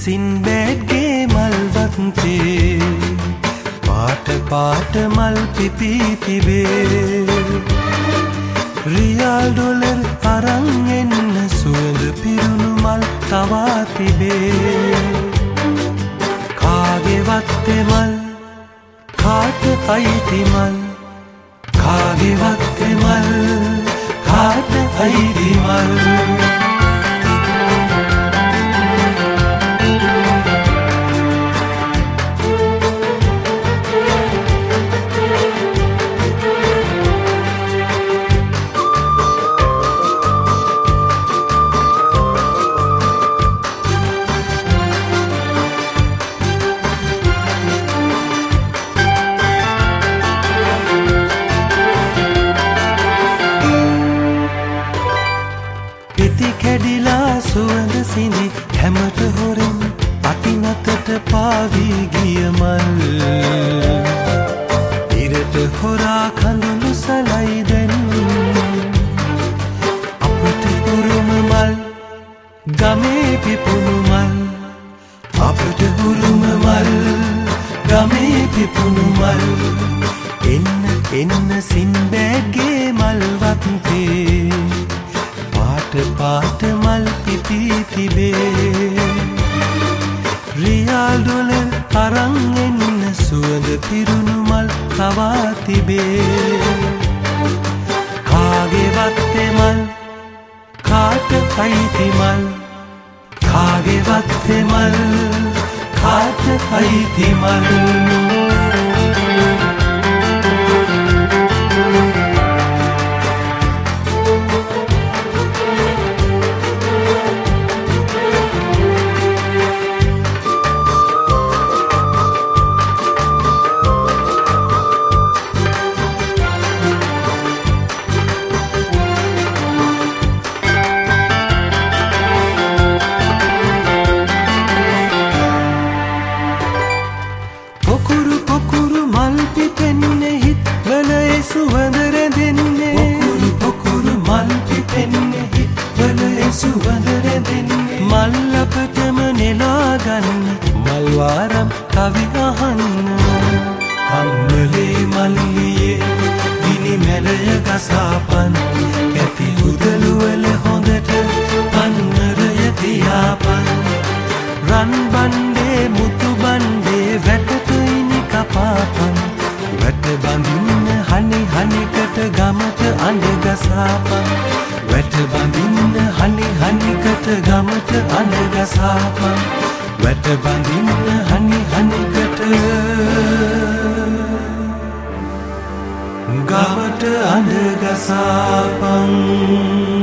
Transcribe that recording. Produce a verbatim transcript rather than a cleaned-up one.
සින්බෑඩ්ගේ මල්වත්තේ පාට පාට මල් පිපී තිබේ රියල් ඩොලර් අරන් එන්න සුවඳ පිරුණු මල් තවා තිබේ කාගේ වත්තේ මල් කාට අයිති මල් කාගේ වත්තේ මල් කාට අයිති මල් කැඩිලා සුවඳ සිඳි හැමට හොරෙන් අතිනතට පාවී ගිය මල් ඉරට හොරා කඳුළු සලයි දැන් අපට උරුම මල් ගමේ පිපුණු මල් අපට උරුම මල් ගමේ පිපුණු මල් එන්න එන්න සින්බෑඩ්ගේ මල් වත්තේ පාට පාට මල් පිපී තිබේ රියල් ඩොලර් අරන් එන්න සුවඳ පිරුණු මල් තවා තිබේ කාගේ වත්තේ මල් කාට අයිති මල් කාගේ වත්තේ මල් කාට අයිති මල් සුවඳ රැඳෙන්නේ පොකුරු පොකුරු මල් පිපෙන්නේ හිත්වල සුවඳ රැඳෙන්නේ මල් අපටම නෙලා ගන්න මල් වාරම් කවි අහන්න කම්මලේ මල්ලියේ ගිනි මැලය ගසාපන් කැටි උදළු වල හොඳට පන්නරය තියාපන් රන් බණ්ඩේ මුතු බණ්ඩේ වැටට ඉනි කපාපන් වැට බඳින්න හනි හනිකට ගමට අඬ ගසාපන් වැට බඳින්න හනි හනිකට ගමට අඬ ගසාපන් වැට බඳින්න හනි හනිකට ගමට අඬ ගසාපන්